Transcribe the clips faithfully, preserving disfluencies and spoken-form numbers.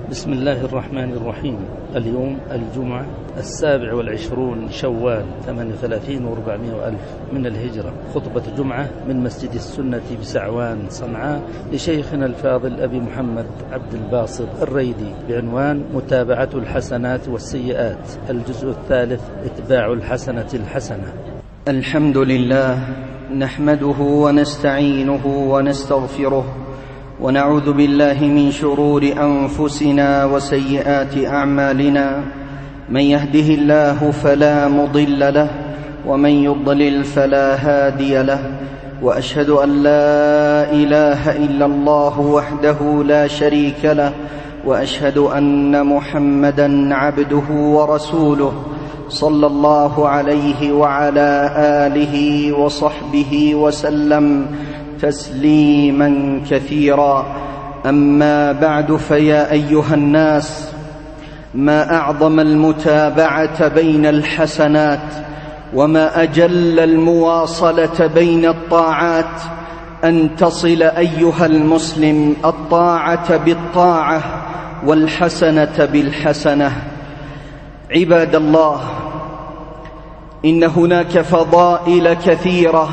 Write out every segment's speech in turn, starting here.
بسم الله الرحمن الرحيم. اليوم الجمعة السابع والعشرون شوال ثمانية وثلاثين وأربعمائة وألف من الهجرة. خطبة جمعة من مسجد السنة بسعوان صنعاء لشيخنا الفاضل أبي محمد عبد الباسط الريدي بعنوان متابعة الحسنات والسيئات، الجزء الثالث، اتباع الحسنة الحسنة. الحمد لله نحمده ونستعينه ونستغفره ونعوذ بالله من شرور أنفسنا وسيئات أعمالنا. من يهده الله فلا مضل له ومن يضلل فلا هادي له، وأشهد أن لا إله إلا الله وحده لا شريك له، وأشهد أن محمدًا عبده ورسوله صلى الله عليه وعلى آله وصحبه وسلم تسليما كثيرا. أما بعد، فيا أيها الناس، ما أعظم المتابعة بين الحسنات وما أجل المواصلة بين الطاعات، أن تصل أيها المسلم الطاعة بالطاعة والحسنة بالحسنة. عباد الله، إن هناك فضائل كثيرة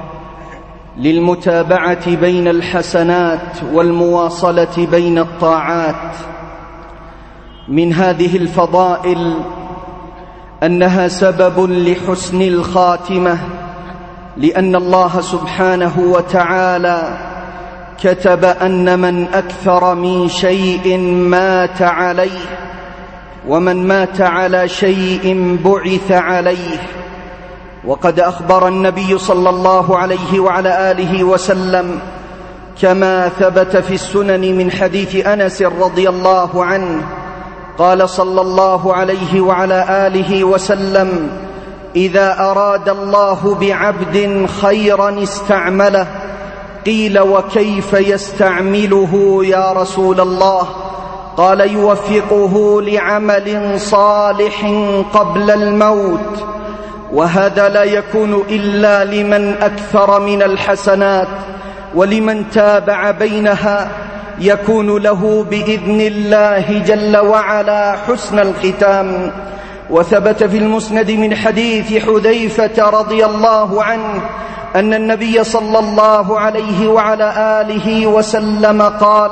للمتابعة بين الحسنات والمواصلة بين الطاعات. من هذه الفضائل أنها سبب لحسن الخاتمة، لأن الله سبحانه وتعالى كتب أن من أكثر من شيء مات عليه، ومن مات على شيء بعث عليه. وقد أخبر النبي صلى الله عليه وعلى آله وسلم كما ثبت في السنن من حديث أنس رضي الله عنه، قال صلى الله عليه وعلى آله وسلم: إذا أراد الله بعبد خيرا استعمله. قيل: وكيف يستعمله يا رسول الله؟ قال: يوفقه لعمل صالح قبل الموت. وهذا لا يكون إلا لمن أكثر من الحسنات، ولمن تابع بينها يكون له بإذن الله جل وعلا حسن الختام. وثبت في المسند من حديث حذيفة رضي الله عنه أن النبي صلى الله عليه وعلى آله وسلم قال: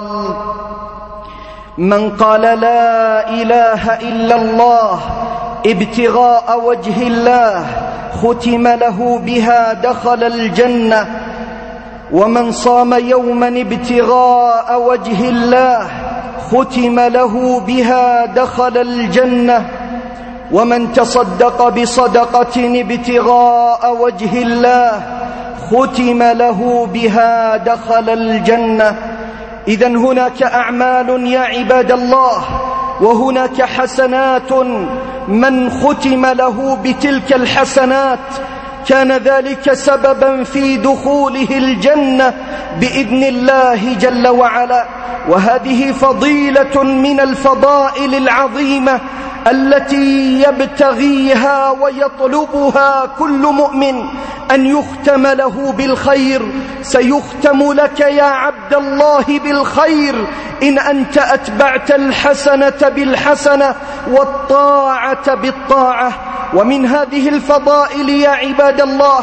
من قال لا إله إلا الله ابتغاء وجه الله ختم له بها دخل الجنة، ومن صام يوما ابتغاء وجه الله ختم له بها دخل الجنة، ومن تصدق بصدقة ابتغاء وجه الله ختم له بها دخل الجنة. إذن هناك أعمال يا عباد الله، وهناك حسنات، من ختم له بتلك الحسنات كان ذلك سببا في دخوله الجنة بإذن الله جل وعلا. وهذه فضيلة من الفضائل العظيمة التي يبتغيها ويطلبها كل مؤمن، أن يختم له بالخير. سيختم لك يا عبد الله بالخير إن أنت أتبعت الحسنة بالحسنة والطاعة بالطاعة. ومن هذه الفضائل يا عباد الله،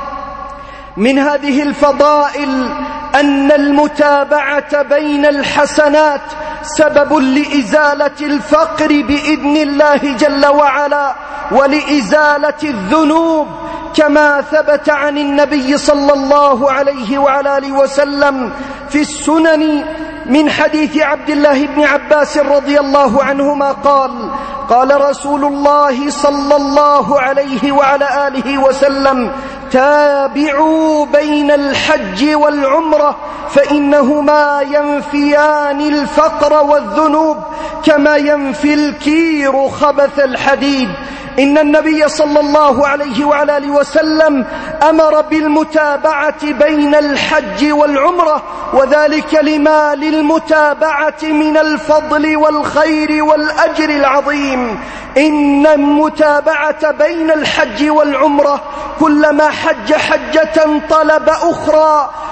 من هذه الفضائل أن المتابعة بين الحسنات سبب لإزالة الفقر بإذن الله جل وعلا، ولإزالة الذنوب، كما ثبت عن النبي صلى الله عليه وعلى آله وسلم في السنن من حديث عبد الله بن عباس رضي الله عنهما قال: قال رسول الله صلى الله عليه وعلى آله وسلم: تابعوا بين الحج والعمرة فإنهما ينفيان الفقر والذنوب كما ينفي الكير خبث الحديد. إن النبي صلى الله عليه وعلى آله وسلم أمر بالمتابعة بين الحج والعمرة، وذلك لما للمتابعة من الفضل والخير والأجر العظيم. إن المتابعة بين الحج والعمرة كلما حج حجة طلب أخرى،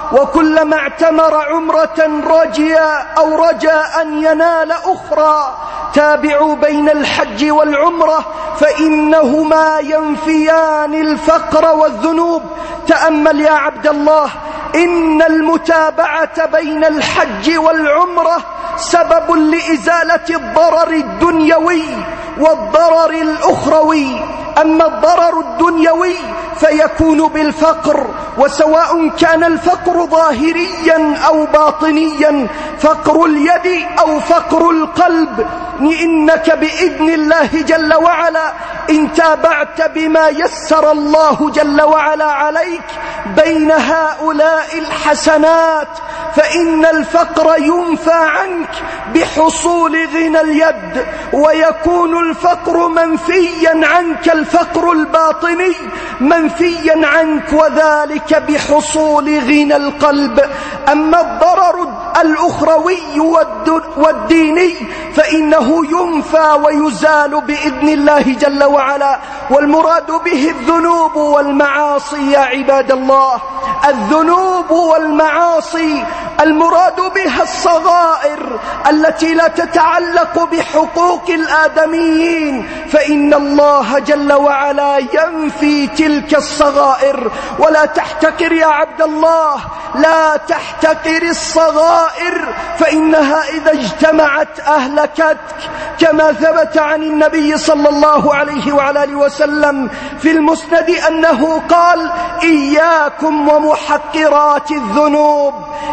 وكلما اعتمر عمرة رجيا أو رجا أن ينال أخرى. تابعوا بين الحج والعمرة فإنهما ينفيان الفقر والذنوب. تأمل يا عبد الله، إن المتابعة بين الحج والعمرة سبب لإزالة الضرر الدنيوي والضرر الأخروي. أما الضرر الدنيوي فيكون بالفقر، وسواء كان الفقر ظاهريا أو باطنيا، فقر اليد أو فقر القلب. إنك بإذن الله جل وعلا إن تابعت بما يسر الله جل وعلا عليك بين هؤلاء الحسنات فإن الفقر ينفى عنك بحصول غنى اليد، ويكون الفقر منفيا عنك، الفقر الباطني منفيا عنك، وذلك بحصول غنى القلب. أما الضرر الأخروي والديني فإنه ينفى ويزال بإذن الله جل وعلا. والمراد به الذنوب والمعاصي يا عباد الله، الذنوب والمعاصي المراد بها الصغائر التي لا تتعلق بحقوق الآدميين، فإن الله جل وعلا ينفي تلك الصغائر. ولا تحتقر يا عبد الله، لا تحتقر الصغائر، فإنها إذا اجتمعت أهلكتك، كما ثبت عن النبي صلى الله عليه وعلى آله وسلم في المسند أنه قال: إياكم ومحقرات الذنوب،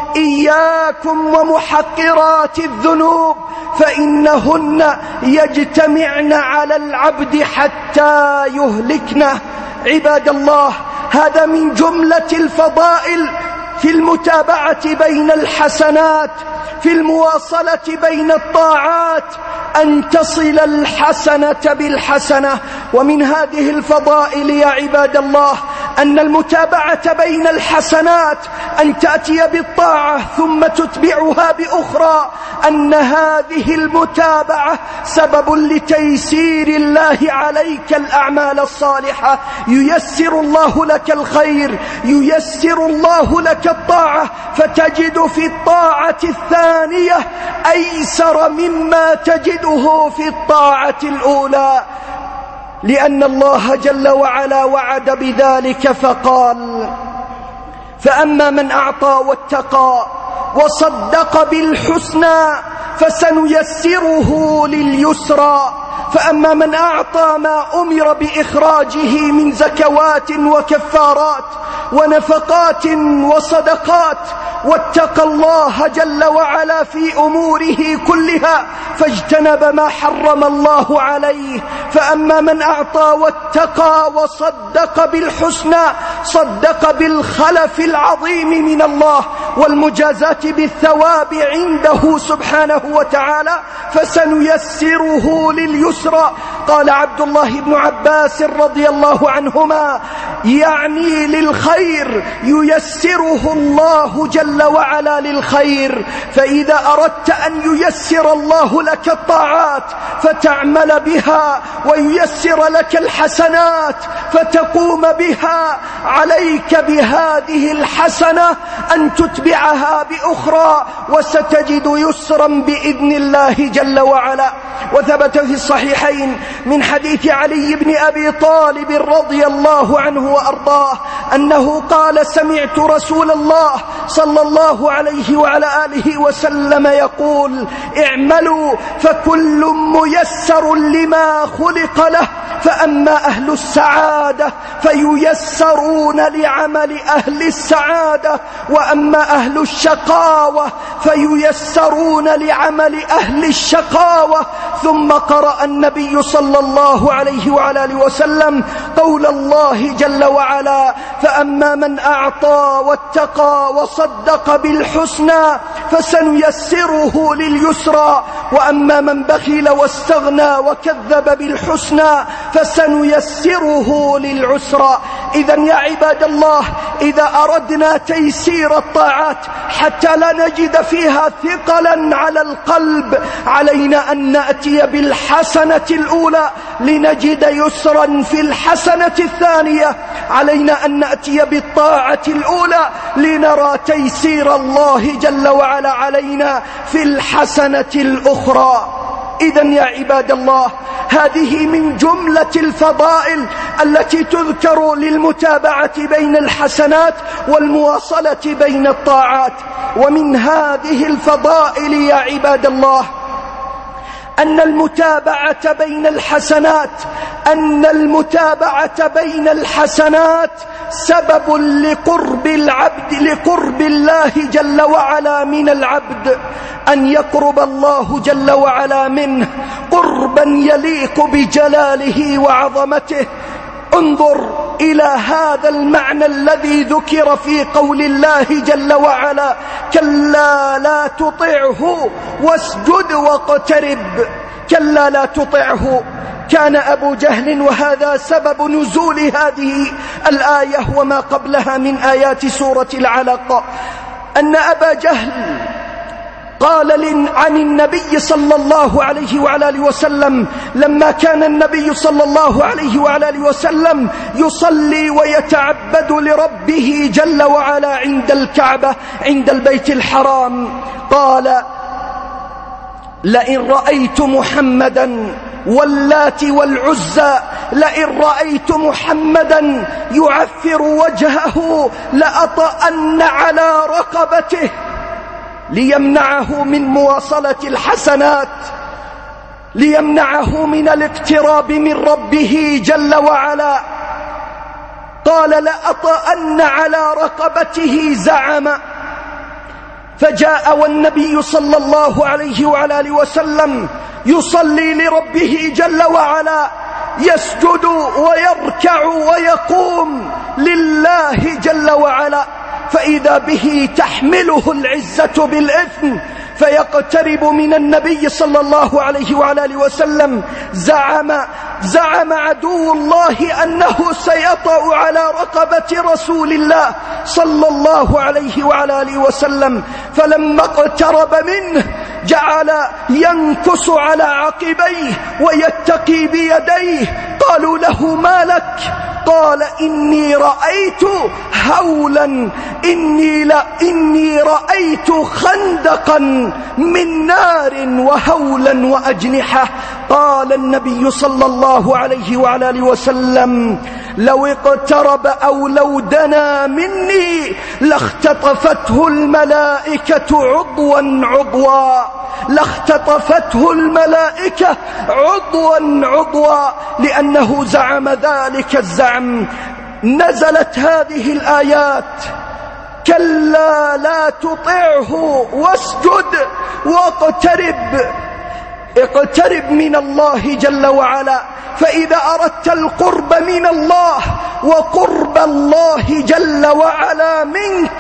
إياكم ومحقرات الذنوب، فإنهن يجتمعن على العبد حتى يهلكنه. عباد الله، هذا من جملة الفضائل في المتابعة بين الحسنات، في المواصلة بين الطاعات، أن تصل الحسنة بالحسنة. ومن هذه الفضائل يا عباد الله أن المتابعة بين الحسنات أن تأتي بالطاعة ثم تتبعها بأخرى، أن هذه المتابعة سبب لتيسير الله عليك الأعمال الصالحة. ييسر الله لك الخير، ييسر الله لك الطاعة، فتجد في الطاعة الثانية أيسر مما تجده في الطاعة الأولى، لأن الله جل وعلا وعد بذلك فقال: فأما من أعطى واتقى وصدق بالحسنى فسنيسره لليسرى. فأما من أعطى ما أمر بإخراجه من زكوات وكفارات ونفقات وصدقات، واتقى الله جل وعلا في أموره كلها فاجتنب ما حرم الله عليه. فأما من أعطى واتقى وصدق بالحسنى، صدق بالخلف العظيم من الله والمجازات بالثواب عنده سبحانه وتعالى، فسنيسره لليسرى. قال عبد الله بن عباس رضي الله عنهما: يعني للخير، ييسره الله جل وعلا للخير. فإذا أردت أن ييسر الله لك الطاعات فتعمل بها، وييسر لك الحسنات فتقوم بها، عليك بهذه الحسنة أن تتبعها بأخرى، وستجد يسرا بإذن الله جل وعلا. وثبت في الصحيحين من حديث علي بن أبي طالب رضي الله عنه وأرضاه أنه قال: سمعت رسول الله صلى الله عليه وعلى آله وسلم يقول: اعملوا فكل ميسر لما خلق له، فأما أهل السعادة فييسرون لعمل أهل السعادة، وأما أهل الشقاوة فييسرون لعمل أهل الشقاوة. ثم قرأ النبي صلى الله عليه وعلى آله وسلم قول الله جل وعلا: فأما من أعطى واتقى وصدق بالحسنى فسنيسره لليسرى، وأما من بخل واستغنى وكذب بالحسنى فسنيسره للعسرى. إذا يا عباد الله، إذا أردنا تيسير الطاعات حتى لا نجد فيها ثقلا على القلب، علينا أن نأتي بالحسنة الأولى لنجد يسرا في الحسنة الثانية. علينا أن نأتي بالطاعة الأولى لنرى تيسير الله جل وعلا علينا في الحسنة الأخرى. إذن يا عباد الله، هذه من جملة الفضائل التي تذكر للمتابعة بين الحسنات والمواصلة بين الطاعات. ومن هذه الفضائل يا عباد الله أن المتابعة بين الحسنات أن المتابعة بين الحسنات سبب لقرب العبد لقرب الله جل وعلا من العبد، أن يقرب الله جل وعلا منه قربا يليق بجلاله وعظمته. انظر إلى هذا المعنى الذي ذكر في قول الله جل وعلا: كلا لا تطعه واسجد واقترب. كلا لا تطعه. كان أبو جهل، وهذا سبب نزول هذه الآية وما قبلها من آيات سورة العلق، أن أبا جهل قال عن النبي صلى الله عليه وعلى آله وسلم لما كان النبي صلى الله عليه وعلى آله وسلم يصلي ويتعبد لربه جل وعلا عند الكعبة عند البيت الحرام، قال: لئن رأيت محمدا واللات والعزى لئن رأيت محمدا يعفر وجهه لأطأن على رقبته، ليمنعه من مواصلة الحسنات، ليمنعه من الاقتراب من ربه جل وعلا. قال: لأطأن على رقبته زعم. فجاء والنبي صلى الله عليه وعلى آله وسلم يصلي لربه جل وعلا، يسجد ويركع ويقوم لله جل وعلا، فإذا به تحمله العزة بالإثم فيقترب من النبي صلى الله عليه وعلى آله وسلم. زعم زعم عدو الله أنه سيطأ على رقبة رسول الله صلى الله عليه وعلى آله وسلم، فلما اقترب منه جعل ينكس على عقبيه ويتقي بيديه. قالوا له: ما لك؟ قال: إني رأيت هولا إني, لا إني رأيت خندقا من نار وهولا وأجنحة. قال النبي صلى الله عليه وعلى آله وسلم: لو اقترب أو لو دنا مني لاختطفته الملائكة عضوا عضوا لاختطفته الملائكة عضوا عضوا لأنه زعم ذلك الزعم. نزلت هذه الآيات: كلا لا تطعه واسجد واقترب. اقترب من الله جل وعلا، فإذا أردت القرب من الله وقرب الله جل وعلا منك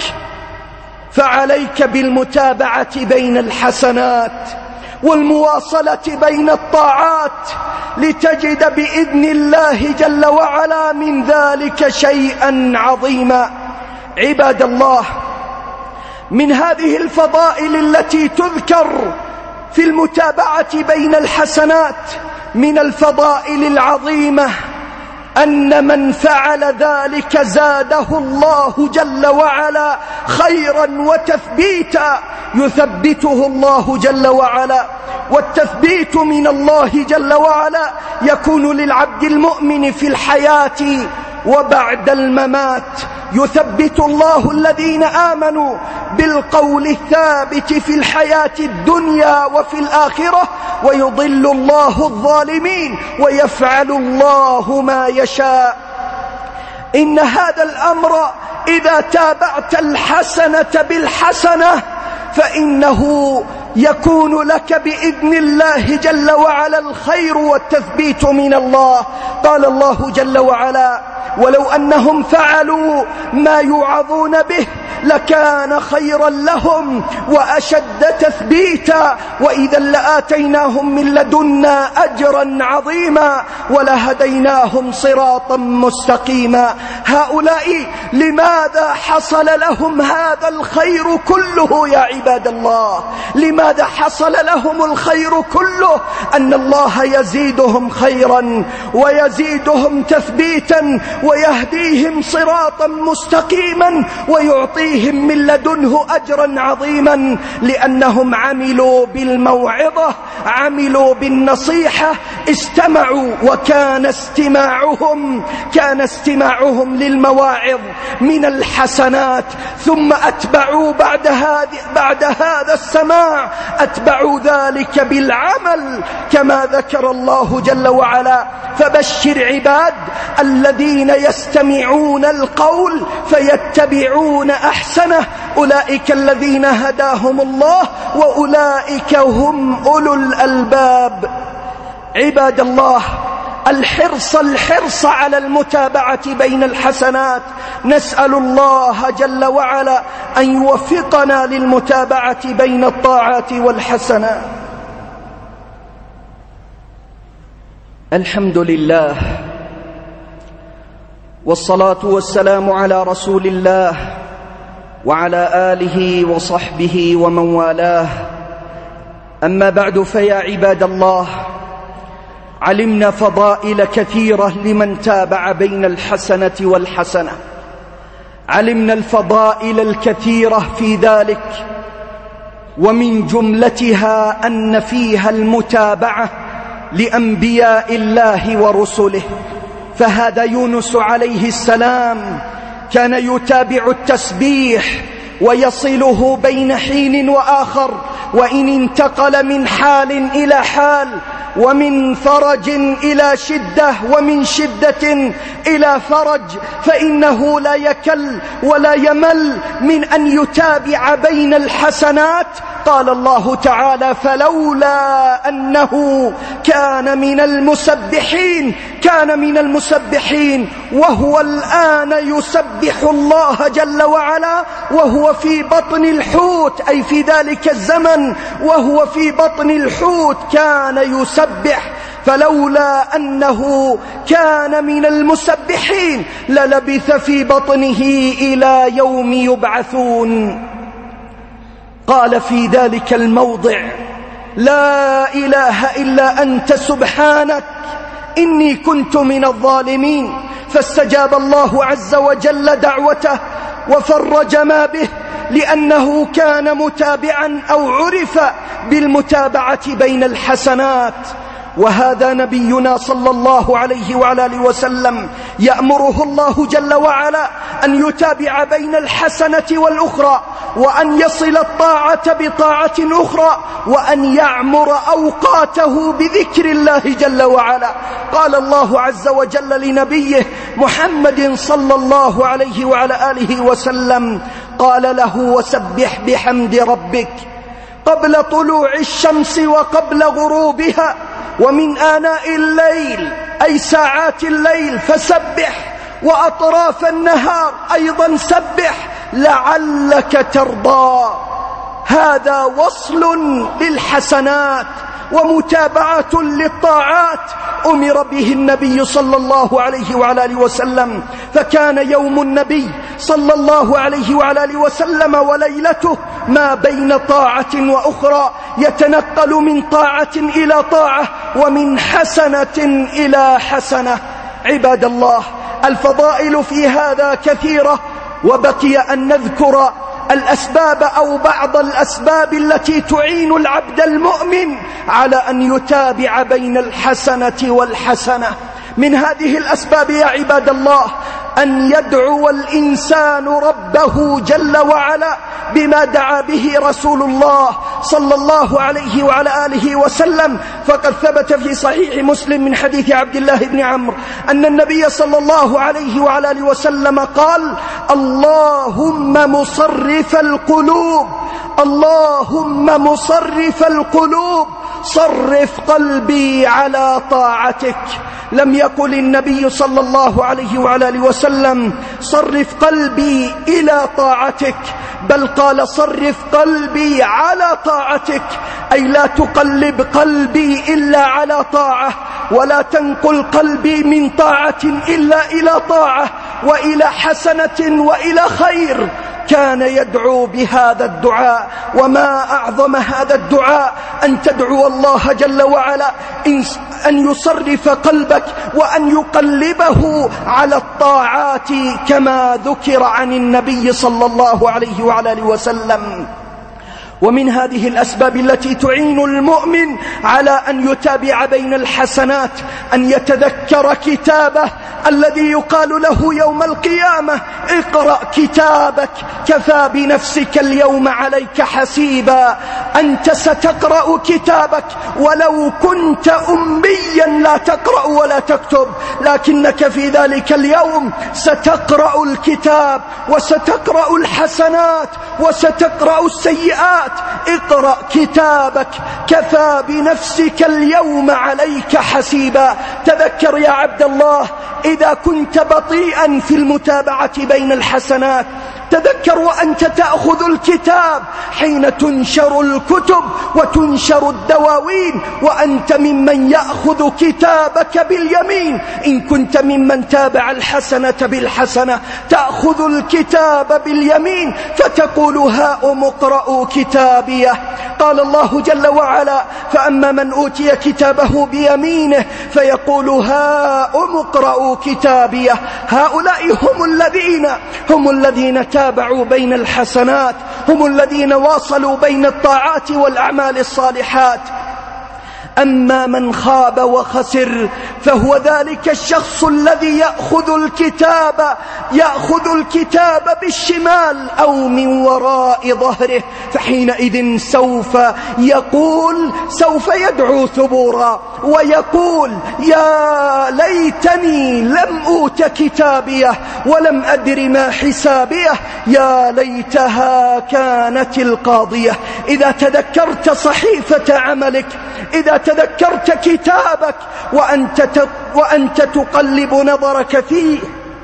فعليك بالمتابعة بين الحسنات والمواصلة بين الطاعات لتجد بإذن الله جل وعلا من ذلك شيئا عظيما. عباد الله، من هذه الفضائل التي تذكر في المتابعة بين الحسنات من الفضائل العظيمة أن من فعل ذلك زاده الله جل وعلا خيرا وتثبيتا، يثبته الله جل وعلا. والتثبيت من الله جل وعلا يكون للعبد المؤمن في الحياة وبعد الممات. يثبت الله الذين آمنوا بالقول الثابت في الحياة الدنيا وفي الآخرة، ويضل الله الظالمين ويفعل الله ما يشاء. إن هذا الأمر إذا تابعت الحسنة بالحسنة فإنه يكون لك بإذن الله جل وعلا الخير والتثبيت من الله. قال الله جل وعلا: ولو أنهم فعلوا ما يوعظون به لكان خيرا لهم وأشد تثبيتا، وإذا لآتيناهم من لدنا أجرا عظيما ولهديناهم صراطا مستقيما. هؤلاء لماذا حصل لهم هذا الخير كله يا عباد الله؟ لماذا حصل لهم الخير كله؟ أن الله يزيدهم خيرا ويزيدهم تثبيتا ويهديهم صراطا مستقيما ويعطيهم من لدنه أجرا عظيما، لأنهم عملوا بالموعظة، عملوا بالنصيحة، استمعوا، وكان استماعهم كان استماعهم للمواعظ من الحسنات، ثم أتبعوا بعد هذا بعد هذا السماع أتبعوا ذلك بالعمل كما ذكر الله جل وعلا: فبشر عباد الذين يستمعون القول فيتبعون أحسنه أولئك الذين هداهم الله وأولئك هم أولو الألباب. عباد الله، الحرص الحرص على المتابعة بين الحسنات. نسأل الله جل وعلا أن يوفقنا للمتابعة بين الطاعات والحسنات. الحمد لله، والصلاة والسلام على رسول الله وعلى آله وصحبه ومن والاه. أما بعد، فيا عباد الله، علمنا فضائل كثيرة لمن تابع بين الحسنة والحسنة، علمنا الفضائل الكثيرة في ذلك، ومن جملتها أن فيها المتابعة لأنبياء الله ورسله. فهذا يونس عليه السلام كان يتابع التسبيح ويصله بين حين وآخر، وإن انتقل من حال إلى حال، ومن فرج إلى شدة، ومن شدة إلى فرج، فإنه لا يكل ولا يمل من أن يتابع بين الحسنات. قال الله تعالى: فلولا أنه كان من المسبحين كان من المسبحين وهو الآن يسبح الله جل وعلا وهو في بطن الحوت، أي في ذلك الزمن وهو في بطن الحوت كان يسبح. فلولا أنه كان من المسبحين للبث في بطنه إلى يوم يبعثون. قال في ذلك الموضع: لا إله إلا أنت سبحانك إني كنت من الظالمين. فاستجاب الله عز وجل دعوته وفرج ما به، لأنه كان متابعا أو عرف بالمتابعة بين الحسنات. وهذا نبينا صلى الله عليه وعلى آله وسلم يأمره الله جل وعلا أن يتابع بين الحسنة والأخرى، وأن يصل الطاعة بطاعة أخرى، وأن يعمر أوقاته بذكر الله جل وعلا. قال الله عز وجل لنبيه محمد صلى الله عليه وعلى آله وسلم، قال له: وسبح بحمد ربك قبل طلوع الشمس وقبل غروبها ومن آناء الليل، أي ساعات الليل فسبح، وأطراف النهار أيضا سبح لعلك ترضى. هذا وصل للحسنات ومتابعة للطاعات أمر به النبي صلى الله عليه وعلى آله وسلم. فكان يوم النبي صلى الله عليه وعلى آله وسلم وليلته ما بين طاعة وأخرى، يتنقل من طاعة إلى طاعة ومن حسنة إلى حسنة. عباد الله، الفضائل في هذا كثيرة، وبقي أن نذكر الأسباب أو بعض الأسباب التي تعين العبد المؤمن على أن يتابع بين الحسنة والحسنة. من هذه الأسباب يا عباد الله أن يدعو الإنسان ربه جل وعلا بما دعا به رسول الله صلى الله عليه وعلى آله وسلم. فقد ثبت في صحيح مسلم من حديث عبد الله بن عمرو أن النبي صلى الله عليه وعلى آله وسلم قال: اللهم مصرف القلوب اللهم مصرف القلوب صرف قلبي على طاعتك. لم يقل النبي صلى الله عليه وعلى آله وسلم صرف قلبي إلى طاعتك، بل قال صرف قلبي على طاعتك، أي لا تقلب قلبي إلا على طاعة، ولا تنقل قلبي من طاعة إلا إلى طاعة وإلى حسنة وإلى خير. كان يدعو بهذا الدعاء، وما أعظم هذا الدعاء أن تدعو الله جل وعلا أن يصرف قلبك وأن يقلبه على الطاعات كما ذكر عن النبي صلى الله عليه وعلى آله وسلم. ومن هذه الأسباب التي تعين المؤمن على أن يتابع بين الحسنات أن يتذكر كتابه الذي يقال له يوم القيامة اقرأ كتابك كفى بنفسك اليوم عليك حسيبا. أنت ستقرأ كتابك ولو كنت أميا لا تقرأ ولا تكتب، لكنك في ذلك اليوم ستقرأ الكتاب وستقرأ الحسنات وستقرأ السيئات. اقرأ كتابك كفى بنفسك اليوم عليك حسيبا. تذكر يا عبد الله إذا كنت بطيئا في المتابعة بين الحسنات، تذكر وأنت تأخذ الكتاب حين تنشر الكتب وتنشر الدواوين وأنت ممن يأخذ كتابك باليمين. إن كنت ممن تابع الحسنة بالحسنة تأخذ الكتاب باليمين فتقول هاؤم اقرءوا كتابيه. قال الله جل وعلا فأما من أوتي كتابه بيمينه فيقول هاؤم اقرءوا كتابيه. هؤلاء هم الذين هم الذين تابعوا بين الحسنات، هم الذين واصلوا بين الطاعات والأعمال الصالحات. أما من خاب وخسر فهو ذلك الشخص الذي يأخذ الكتاب يأخذ الكتاب بالشمال أو من وراء ظهره، فحينئذ سوف يقول سوف يدعو ثبورا ويقول يا ليتني لم أوت كتابيه ولم أدر ما حسابيه يا ليتها كانت القاضية. إذا تذكرت صحيفة عملك، إذا تذكرت كتابك وأنت وأنت تقلب نظرك فيه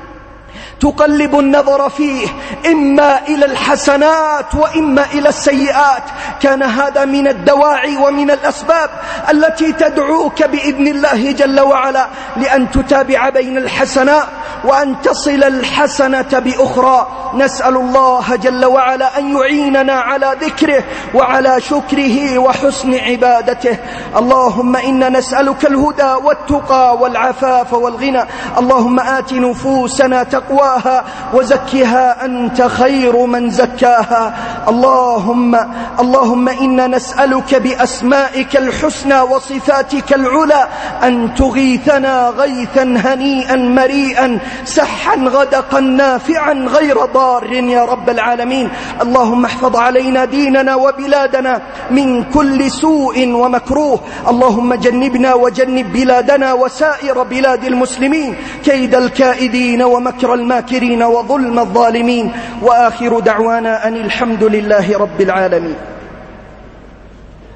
تقلب النظر فيه إما إلى الحسنات وإما إلى السيئات، كان هذا من الدواعي ومن الأسباب التي تدعوك بإذن الله جل وعلا لأن تتابع بين الحسنات وأن تصل الحسنة بأخرى. نسأل الله جل وعلا أن يعيننا على ذكره وعلى شكره وحسن عبادته. اللهم إنا نسألك الهدى والتقى والعفاف والغنى. اللهم آت نفوسنا تقواها وزكها أنت خير من زكاها. اللهم اللهم إنا نسألك بأسمائك الحسنى وصفاتك العلى أن تغيثنا غيثا هنيئا مريئا سحا غدقا نافعا غير ضار يا رب العالمين. اللهم احفظ علينا ديننا وبلادنا من كل سوء ومكروه. اللهم جنبنا وجنب بلادنا وسائر بلاد المسلمين كيد الكائدين ومكر الماكرين وظلم الظالمين. وآخر دعوانا أن الحمد لله رب العالمين.